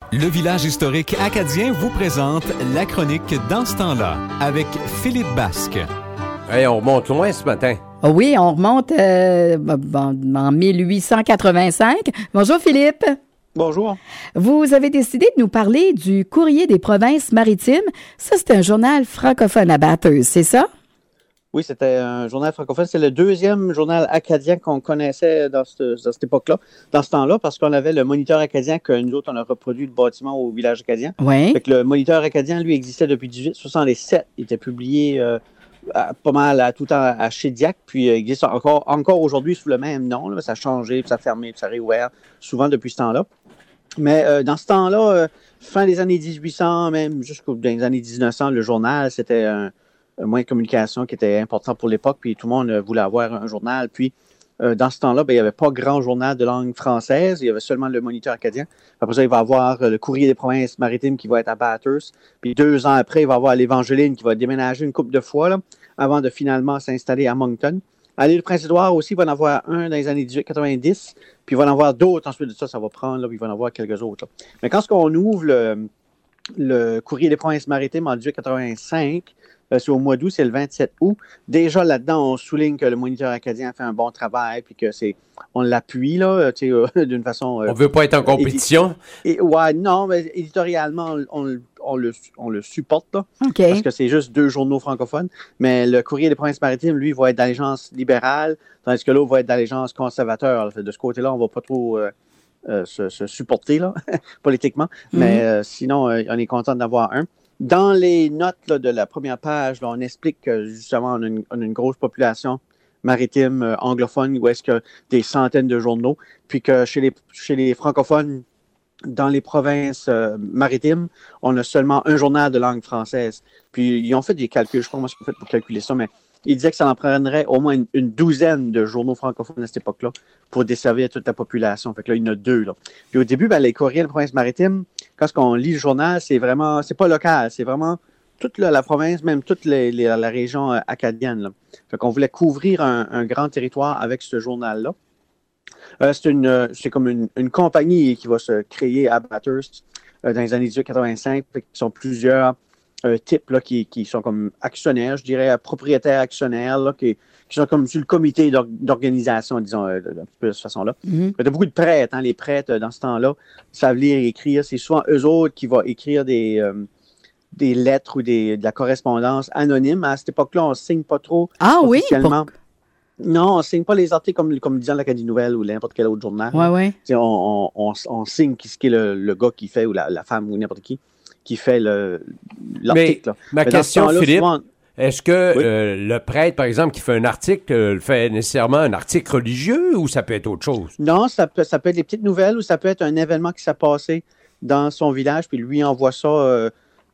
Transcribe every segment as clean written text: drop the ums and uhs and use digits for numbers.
Le village historique acadien vous présente la chronique Dans ce temps-là avec Philippe Basque. Hey, on remonte loin ce matin. Oui, on remonte en 1885. Bonjour Philippe. Bonjour. Vous avez décidé de nous parler du Courrier des provinces maritimes. Ça, c'est un journal francophone à Bathurst, c'est ça? Oui, c'était un journal francophone. C'est le deuxième journal acadien qu'on connaissait dans cette époque-là, dans ce temps-là, parce qu'on avait le Moniteur acadien que nous autres, on a reproduit le bâtiment au village acadien. Oui. Fait que le Moniteur acadien, lui, existait depuis 1867. Il était publié pas mal tout le temps à Shediac, puis il existe encore aujourd'hui sous le même nom. Là. Ça a changé, puis ça a fermé, puis ça a réouvert souvent depuis ce temps-là. Mais dans ce temps-là, fin des années 1800, même jusqu'aux années 1900, le journal, c'était un moyen de communication qui était important pour l'époque, puis tout le monde voulait avoir un journal. Puis, dans ce temps-là, il n'y avait pas grand journal de langue française, il y avait seulement le Moniteur acadien. Après ça, il va y avoir le Courrier des provinces maritimes qui va être à Bathurst. Puis 2 ans après, il va y avoir l'Évangéline qui va déménager une couple de fois là, avant de finalement s'installer à Moncton. À l'île Prince-Édouard aussi, il va y en avoir un dans les années 1890, puis il va y en avoir d'autres. Ensuite de ça, ça va prendre, là, puis il va y en avoir quelques autres. Là. Mais quand on ouvre le Courrier des provinces maritimes en 1885, c'est au mois d'août, c'est le 27 août. Déjà là-dedans, on souligne que le Moniteur acadien fait un bon travail, puis que on l'appuie là, d'une façon. On veut pas être en compétition. Ouais, non, mais éditorialement, on le supporte là, OK. parce que c'est juste 2 journaux francophones. Mais le Courrier des provinces maritimes, lui, va être d'allégeance libérale, tandis que l'autre va être d'allégeance conservateur. De ce côté-là, on va pas trop se supporter là, politiquement. Mais sinon, on est content d'avoir un. Dans les notes là, de la première page, là, on explique que justement, on a une grosse population maritime anglophone où est-ce que des centaines de journaux, puis que chez les francophones, dans les provinces maritimes, on a seulement un journal de langue française. Puis ils ont fait des calculs, je ne sais pas comment ils ont fait pour calculer ça, mais ils disaient que ça en prendrait au moins une douzaine de journaux francophones à cette époque-là pour desservir toute la population. Fait que là, il y en a 2. Là. Puis au début, les courriers de la province maritime, quand on lit le journal, c'est pas local, c'est vraiment toute la province, même toute la région acadienne. Là. Fait qu'on voulait couvrir un grand territoire avec ce journal-là. C'est comme une compagnie qui va se créer à Bathurst dans les années 1885. Fait qu'ils sont plusieurs types là, qui sont comme actionnaires, je dirais, propriétaires actionnaires, là, qui sont comme sur le comité d'organisation, disons, un petit peu de cette façon-là. Il y a beaucoup de prêtres. Les prêtres, dans ce temps-là, savent lire et écrire. C'est souvent eux autres qui vont écrire des lettres ou de la correspondance anonyme. À cette époque-là, on ne signe pas trop officiellement. Non, on ne signe pas les articles comme disant l'Acadie Nouvelle ou n'importe quel autre journal. Ouais. On signe qui est le gars qui fait, ou la femme ou n'importe qui fait l'article. Mais ma question, Philippe, souvent, est-ce que le prêtre, par exemple, qui fait un article, fait nécessairement un article religieux ou ça peut être autre chose? Non, ça peut être des petites nouvelles ou ça peut être un événement qui s'est passé dans son village, puis lui envoie ça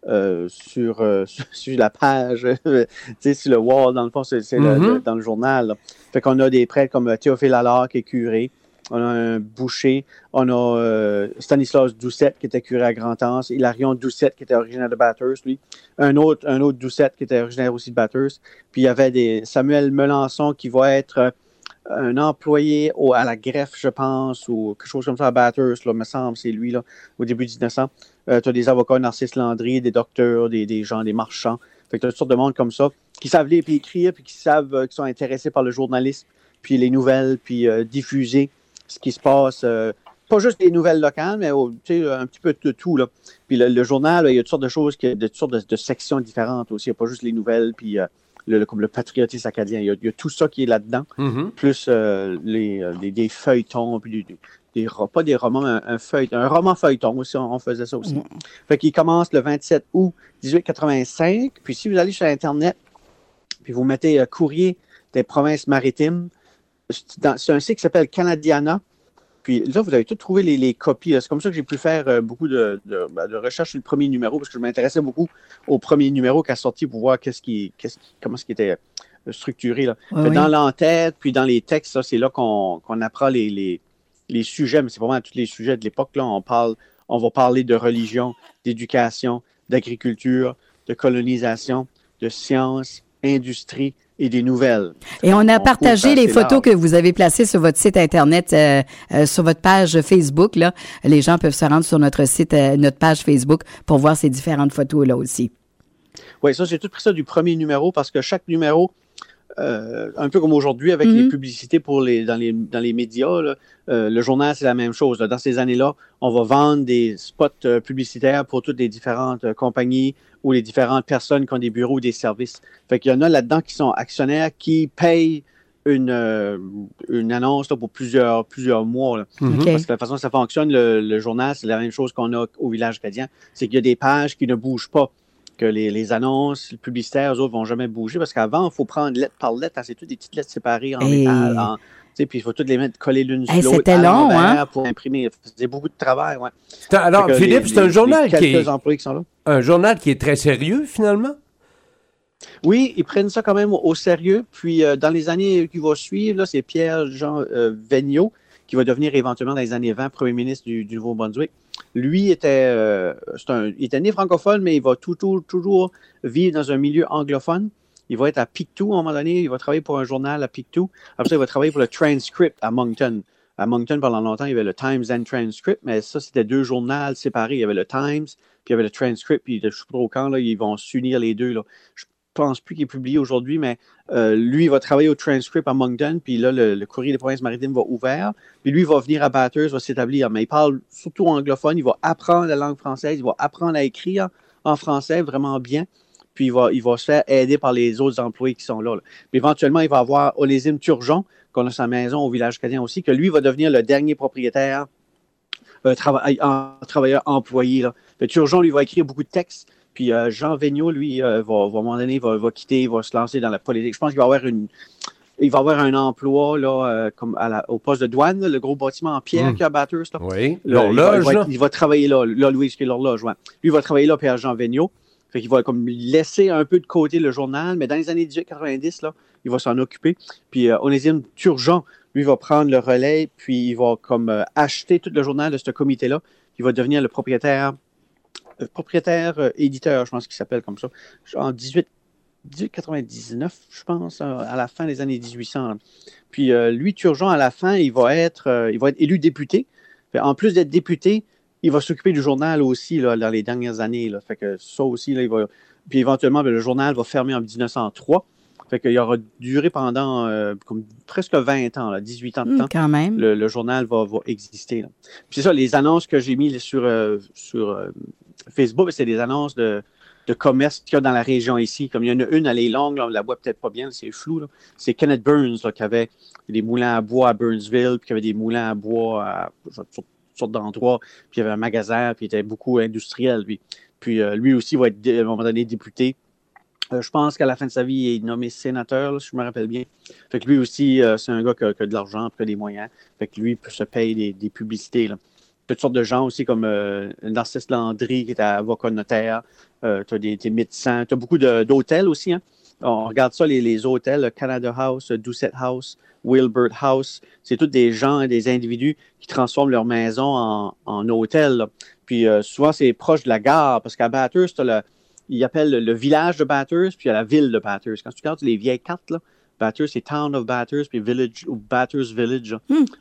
sur la page, sur le wall, dans le fond, c'est dans le journal. Là. Fait qu'on a des prêtres comme Théophile Allard, qui est curé. On a un boucher. On a Stanislas Doucette, qui était curé à Grand-Anse. Hilarion Doucette, qui était originaire de Bathurst, lui. Un autre Doucette, qui était originaire aussi de Bathurst. Puis il y avait Samuel Melançon, qui va être un employé à la greffe, je pense, ou quelque chose comme ça à Bathurst, là, me semble, c'est lui, là, au début 1900. Tu as des avocats, Narcisse Landry, des docteurs, des gens, des marchands. Fait que tu as toutes sortes de monde comme ça, qui savent lire et écrire, puis qui sont intéressés par le journalisme, puis les nouvelles, puis diffuser ce qui se passe. Pas juste les nouvelles locales, mais un petit peu de tout. Là. Puis le journal, là, il y a toutes sortes de choses, de toutes sortes de sections différentes aussi. Il n'y a pas juste les nouvelles, puis comme le patriotisme acadien. Il y a tout ça qui est là-dedans, plus des feuilletons, puis pas des romans, mais un roman feuilleton aussi, on faisait ça aussi. Fait qu'il commence le 27 août 1885, puis si vous allez sur Internet, puis vous mettez Courrier des provinces maritimes, c'est un site qui s'appelle Canadiana, puis là, vous avez tout trouvé les copies. Là. C'est comme ça que j'ai pu faire beaucoup de recherches sur le premier numéro, parce que je m'intéressais beaucoup au premier numéro qui a sorti pour voir comment ce qui était structuré. Là. Dans l'entête, puis dans les textes, là, c'est là qu'on apprend les sujets, mais c'est vraiment tous les sujets de l'époque. Là, on va parler de religion, d'éducation, d'agriculture, de colonisation, de sciences, industrie et des nouvelles. Et on a couvre partagé les assez photos large. que vous avez placées sur votre site Internet, sur votre page Facebook. Là. Les gens peuvent se rendre sur notre site, notre page Facebook pour voir ces différentes photos-là aussi. Oui, ça, j'ai tout pris ça du premier numéro parce que chaque numéro, un peu comme aujourd'hui avec les publicités dans les médias, là, le journal, c'est la même chose. Là. Dans ces années-là, on va vendre des spots publicitaires pour toutes les différentes compagnies ou les différentes personnes qui ont des bureaux ou des services. Fait qu'il y en a là-dedans qui sont actionnaires qui payent une annonce là, pour plusieurs mois. Là. Okay. Parce que la façon dont ça fonctionne, le journal, c'est la même chose qu'on a au Village acadien. C'est qu'il y a des pages qui ne bougent pas. Que les annonces publicitaires, eux autres, vont jamais bouger. Parce qu'avant, il faut prendre lettre par lettre. C'est toutes des petites lettres séparées en métal. Puis il faut toutes les mettre collées l'une sur l'autre. C'était long, hein? Pour imprimer. C'est beaucoup de travail, ouais. Alors, Philippe, c'est un journal quelques employés qui sont là. Un journal qui est très sérieux, finalement? Oui, ils prennent ça quand même au sérieux. Puis, dans les années qui vont suivre, là, c'est Pierre-Jean Vigneault, qui va devenir éventuellement dans les années 20 premier ministre du Nouveau-Brunswick. Lui il était né francophone, mais il va toujours vivre dans un milieu anglophone. Il va être à Pictou à un moment donné. Il va travailler pour un journal à Pictou. Après ça, il va travailler pour le Transcript à Moncton. À Moncton, pendant longtemps, il y avait le Times and Transcript, mais ça, c'était deux journaux séparés. Il y avait le Times, puis il y avait le Transcript, puis je ne sais pas trop quand, là, ils vont s'unir les deux. Là. Je pense plus qu'il est publié aujourd'hui, mais lui, il va travailler au Transcript à Moncton, puis là, le Courrier des Provinces-Maritimes va ouvert, puis lui, il va venir à Bathurst, va s'établir, mais il parle surtout anglophone, il va apprendre la langue française, il va apprendre à écrire en français vraiment bien, puis il va se faire aider par les autres employés qui sont là. Puis éventuellement, il va avoir Onésime Turgeon, qu'on a sa maison au Village acadien aussi, que lui va devenir le dernier propriétaire, travailleur employé. Là. Le Turgeon, lui, va écrire beaucoup de textes. Puis Jean Vigneault, lui, va à un moment donné, va quitter, il va se lancer dans la politique. Je pense qu'il va avoir un emploi là, comme au poste de douane, là, le gros bâtiment en pierre qu'il y a à Bathurst. Là. Oui, l'horloge. Il va travailler là, Louis, qui est l'horloge. Ouais. Lui, il va travailler là, Pierre Jean Vigneault. Fait qu'il va comme laisser un peu de côté le journal, mais dans les années 1890, là, il va s'en occuper. Puis Onésime Turgeon, lui, va prendre le relais, puis il va comme acheter tout le journal de ce comité-là. Il va devenir le propriétaire éditeur, je pense qu'il s'appelle comme ça, en 1899, je pense, à la fin des années 1800. Là. Puis lui, Turgeon, à la fin, il va être élu député. Fait, en plus d'être député, il va s'occuper du journal aussi là, dans les dernières années. Là. Fait que ça aussi, là, puis éventuellement, le journal va fermer en 1903. Fait qu'il aura duré pendant comme presque 20 ans, là, 18 ans de temps. Quand même. Le journal va exister. Là. Puis c'est ça, les annonces que j'ai mises sur Facebook, c'est des annonces de commerce qu'il y a dans la région ici. Comme il y en a une, elle est longue, là, on la voit peut-être pas bien, c'est flou. Là. C'est Kenneth Burns là, qui avait des moulins à bois à Burnsville, puis qui avait des moulins à bois à toutes sortes d'endroits, puis il y avait un magasin, puis il était beaucoup industriel. Puis lui aussi va être à un moment donné député. Je pense qu'à la fin de sa vie, il est nommé sénateur, là, si je me rappelle bien. Fait que lui aussi, c'est un gars qui a de l'argent, qui a des moyens. Fait que lui, il peut se payer des publicités. Là. Toutes sortes de gens aussi, comme Narcisse Landry, qui est avocat notaire. Tu as des médecins. Tu as beaucoup d'hôtels aussi. Hein. On regarde ça, les hôtels, Canada House, Doucette House, Wilbert House. C'est tous des gens, des individus qui transforment leur maison en hôtel. Là. Puis souvent, c'est proche de la gare, parce qu'à Bathurst, ils appellent le village de Bathurst, puis il y a la ville de Bathurst. Quand tu regardes les vieilles cartes, là, Bathurst, c'est Town of Bathurst, puis Village, ou Bathurst Village.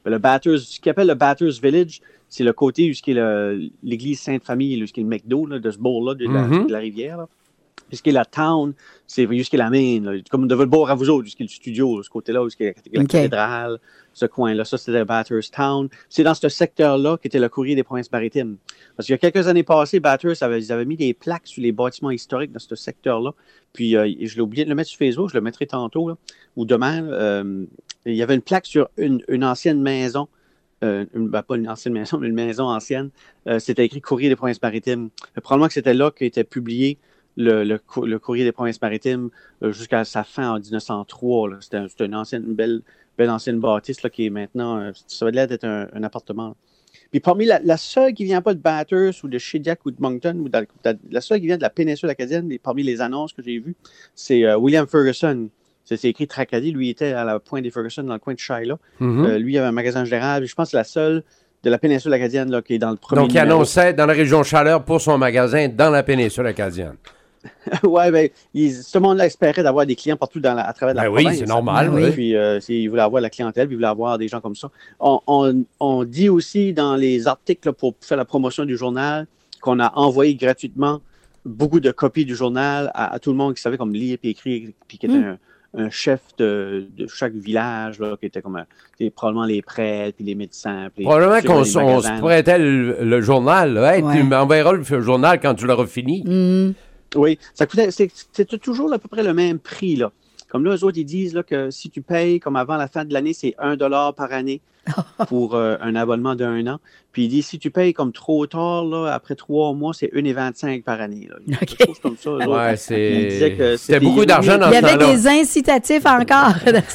Ce qu'ils appellent le Bathurst Village, c'est le côté où est l'église Sainte-Famille, où est le McDo, là, de ce bord-là, de la rivière. Là. Puis ce qui est la town, c'est où est la main, là, comme de votre bord à vous autres, où est le studio, ce côté-là, où est la cathédrale, ce coin-là. Ça, c'était Bathurst Town. C'est dans ce secteur-là qu'était le Courrier des Provinces-Maritimes. Parce qu'il y a quelques années passées, Bathurst, ils avaient mis des plaques sur les bâtiments historiques dans ce secteur-là. Puis, je l'ai oublié de le mettre sur Facebook, je le mettrai tantôt, là, ou demain. Il y avait une plaque sur une ancienne maison. Pas une ancienne maison, mais une maison ancienne. C'était écrit Courrier des Provinces-Maritimes. Probablement que c'était là qu'était publié le Courrier des Provinces-Maritimes jusqu'à sa fin en 1903. Là. C'était une belle ancienne bâtisse là, qui est maintenant, ça va l'air d'être un appartement. Là. Puis parmi la seule qui ne vient pas de Bathurst ou de Shediac ou de Moncton, ou la seule qui vient de la péninsule acadienne, parmi les annonces que j'ai vues, c'est William Ferguson. C'est écrit Tracadie. Lui, il était à la pointe des Ferguson, dans le coin de Shiloh. Lui, il avait un magasin général. Je pense que c'est la seule de la péninsule acadienne là, qui est dans le premier Donc, il annonçait dans la région Chaleur pour son magasin dans la péninsule acadienne. Ouais, ben, ce monde-là espérait d'avoir des clients partout à travers la province. Oui, c'est normal. Oui. Puis, il voulait avoir la clientèle, puis il voulait avoir des gens comme ça. On dit aussi dans les articles là, pour faire la promotion du journal qu'on a envoyé gratuitement beaucoup de copies du journal à tout le monde qui savait comme lire et écrire, puis qui était un chef de chaque village, là, qui était comme probablement les prêtres, puis les médecins. Puis Probablement qu'on on se prêtait le journal. Là. Hey, Ouais. Tu m'enverras le journal quand tu l'auras fini. Oui, ça coûtait, c'était toujours à peu près le même prix, là. Comme là, eux autres, ils disent là, que si tu payes, comme avant la fin de l'année, c'est $1 par année pour un abonnement d'1 an. Puis ils disent, si tu payes comme trop tard, là, après 3 mois, c'est 1,25 par année. Là. OK. Quelque chose comme ça. eux autres. Ouais, Ils disaient que c'était beaucoup d'argent dans Il y ce avait temps-là. des incitatifs encore.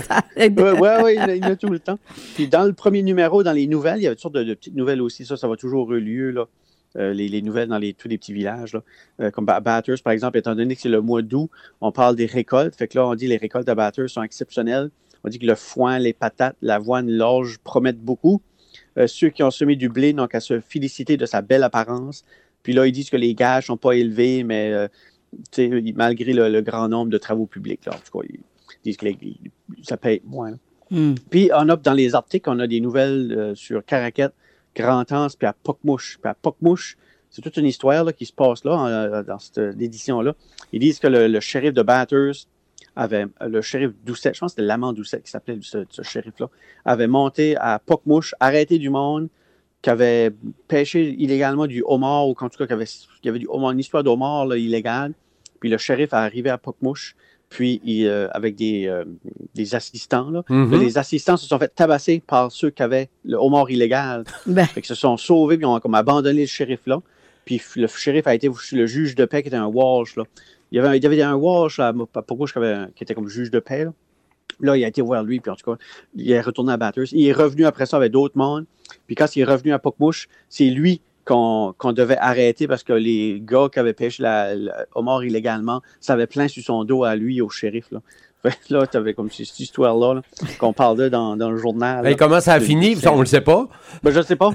Oui, il y en a tout le temps. Puis dans le premier numéro, dans les nouvelles, il y avait toutes sortes de petites nouvelles aussi. Ça va toujours eu lieu, là. Les nouvelles dans tous les petits villages. Là. Comme à Bathurst, par exemple, étant donné que c'est le mois d'août, on parle des récoltes. Fait que là, on dit que les récoltes à Bathurst sont exceptionnelles. On dit que le foin, les patates, l'avoine, l'orge promettent beaucoup. Ceux qui ont semé du blé n'ont qu'à se féliciter de sa belle apparence. Puis là, ils disent que les gages ne sont pas élevés, mais malgré le grand nombre de travaux publics. Là, en tout cas, ils disent que ça paye moins. Puis dans les articles, on a des nouvelles sur Caraquette, Grand-Anse, puis à Pocmouche. Puis à Pocmouche, c'est toute une histoire là, qui se passe là, dans cette édition-là. Ils disent que le shérif de Bathurst le shérif Doucet, je pense que c'était l'amant Doucet qui s'appelait ce shérif-là, avait monté à Pocmouche, arrêté du monde, qui avait pêché illégalement du homard, ou en tout cas, qu'il y avait du homard, une histoire d'homard là, illégale. Puis le shérif est arrivé à Pocmouche, puis avec des assistants. Là. Mm-hmm. Là, les assistants se sont fait tabasser par ceux qui avaient le homard illégal. Fait que se sont sauvés, puis ils ont comme abandonné le shérif-là. Puis le shérif a été le juge de paix qui était un Walsh. Là. Il y avait un Walsh à Pocmouche qui était comme juge de paix. Là, il a été voir lui, puis en tout cas, il est retourné à Bathurst. Il est revenu après ça avec d'autres mondes. Puis quand il est revenu à Pocmouche, c'est lui qu'on devait arrêter parce que les gars qui avaient pêché le homard illégalement, ça avait plein sur son dos à lui, au shérif. Là. Fait que là, tu avais comme cette histoire-là là, qu'on parlait dans le journal. Et comment ça a fini? Ça, on ne le sait pas. Ben, je ne sais pas.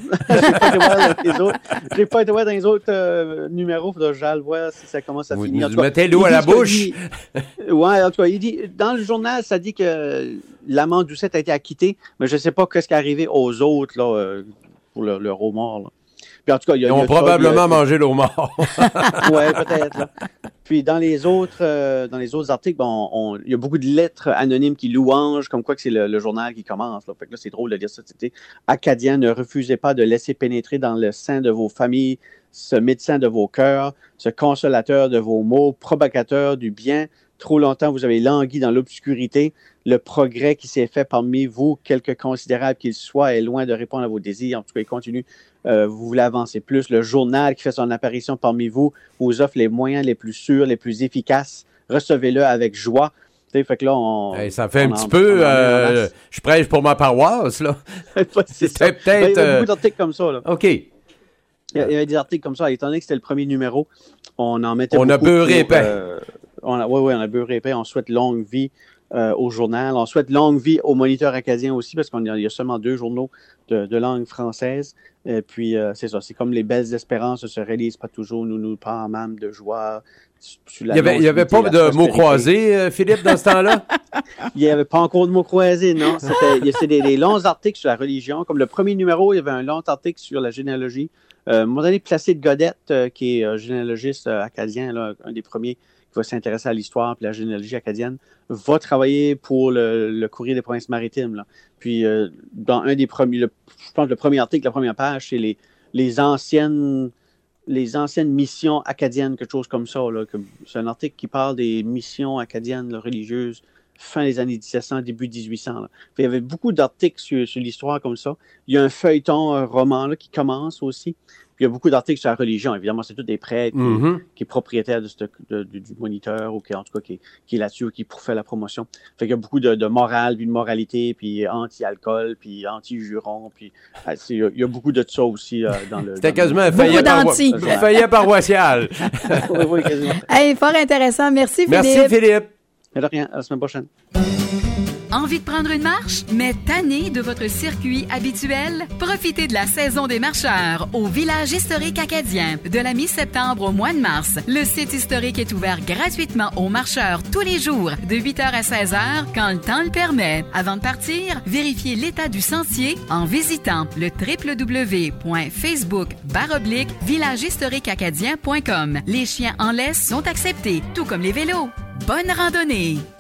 J'ai pas été voir dans les autres numéros. Faudra que j'aille voir si ça commence à finir. Vous mettez l'eau à la bouche. Oui, en tout cas, il dit, dans le journal, ça dit que l'amant Doucet a été acquitté, mais je ne sais pas ce qui est arrivé aux autres là, pour le homard. Là. Puis en tout cas, ils ont probablement mangé le homard. Oui, peut-être. Là. Puis dans les autres articles, il y a beaucoup de lettres anonymes qui louangent, comme quoi que c'est le journal qui commence. Là. Fait que là, c'est drôle de dire ça. C'était Acadiens, ne refusez pas de laisser pénétrer dans le sein de vos familles ce médecin de vos cœurs, ce consolateur de vos maux, propagateur du bien. Trop longtemps, vous avez langui dans l'obscurité. Le progrès qui s'est fait parmi vous, quelque considérable qu'il soit, est loin de répondre à vos désirs. En tout cas, il continue. Vous voulez avancer plus. Le journal qui fait son apparition parmi vous offre les moyens les plus sûrs, les plus efficaces. Recevez-le avec joie. Fait que là, ça fait un petit peu... je prêche pour ma paroisse, là. C'est peut-être... Il y a beaucoup d'articles comme ça, là. OK. Il y avait des articles comme ça. Étant donné que c'était le premier numéro, on en mettait beaucoup. On a beurré épais. On a beurré épais. On souhaite longue vie au journal. On souhaite longue vie au Moniteur acadien aussi, parce qu'il y a seulement 2 journaux de langue française. Et puis, c'est ça. C'est comme les belles espérances ne se réalisent pas toujours. Nous pâmâmes de joie. Il n'y avait pas de mots croisés, Philippe, dans ce temps-là? Il n'y avait pas encore de mots croisés, non. C'était des longs articles sur la religion. Comme le premier numéro, il y avait un long article sur la généalogie. Mon ami Placide Godette, qui est généalogiste acadien, là, un des premiers qui va s'intéresser à l'histoire et la généalogie acadienne, va travailler pour le Courrier des Provinces-Maritimes. Là. Puis, dans un des premiers, je pense que le premier article, la première page, c'est les anciennes missions acadiennes, quelque chose comme ça. Là. C'est un article qui parle des missions acadiennes là, religieuses fin des années 1700, début 1800. Là. Il y avait beaucoup d'articles sur l'histoire comme ça. Il y a un feuilleton, un roman là, qui commence aussi. Puis il y a beaucoup d'articles sur la religion. Évidemment, c'est tous des prêtres qui est propriétaire du Moniteur ou qui, en tout cas, qui est là-dessus ou qui fait la promotion. Fait qu'il y a beaucoup de morale, puis de moralité, puis anti-alcool, puis anti-juron. Puis il y a beaucoup de ça aussi dans le... C'était quasiment un feuillet paroissial. Oui, quasiment. Hey, fort intéressant. Merci, Philippe. Merci, Philippe. Mais de rien, à la semaine prochaine. Envie de prendre une marche? Mais tanné de votre circuit habituel? Profitez de la saison des marcheurs au Village historique acadien. De la mi-septembre au mois de mars, le site historique est ouvert gratuitement aux marcheurs tous les jours, de 8h à 16h, quand le temps le permet. Avant de partir, vérifiez l'état du sentier en visitant le www.facebook/villagehistoriqueacadien.com. Les chiens en laisse sont acceptés, tout comme les vélos. Bonne randonnée!